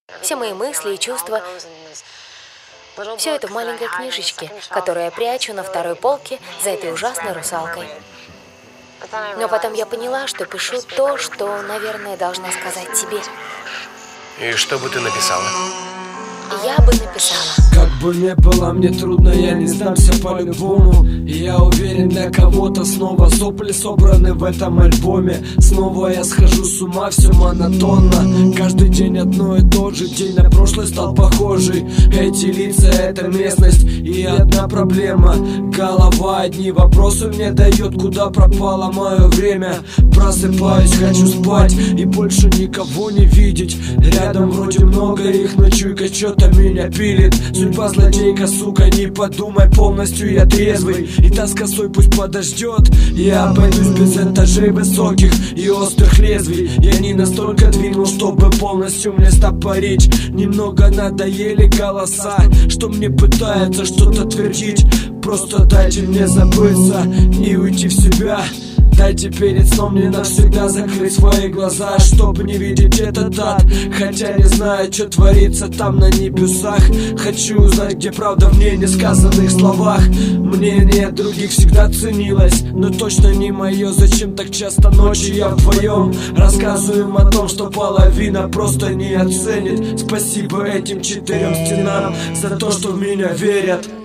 Все мои мысли и чувства, все это в маленькой книжечке, которую я прячу на второй полке за этой ужасной русалкой. Но потом я поняла, что пишу то, что, наверное, должна сказать тебе. И что бы ты написала? Я бы написала: как бы не было мне трудно, я не сдамся по-любому. И я уверен, для кого-то снова сопли собраны в этом альбоме. Снова я схожу с ума, все монотонно. Каждый день одно и то же, день на прошлый стал похожий. Эти лица, эта местность и одна проблема. Голова, одни вопросы мне дает, куда пропало мое время. Просыпаюсь, хочу спать и больше никого не видеть. Рядом вроде много их, но чуйка что-то меня пилит. Судьба злодейка, сука, не подумай, полностью я трезвый. И та с косой пусть подождет. Я обойдусь без этажей высоких и острых лезвий. Я не настолько двинул, чтобы полностью мне стопорить. Немного надоели голоса, что мне пытаются что-то твердить. Просто дайте мне забыться и уйти в себя. Дайте перед сном мне навсегда закрыть свои глаза, чтобы не видеть этот ад. Хотя не знаю, что творится там на небесах. Хочу узнать, где правда в мне несказанных словах. Мнение других всегда ценилось, но точно не мое. Зачем так часто ночью я вдвоем рассказываем о том, что половина просто не оценит. Спасибо этим 4 стенам за то, что в меня верят.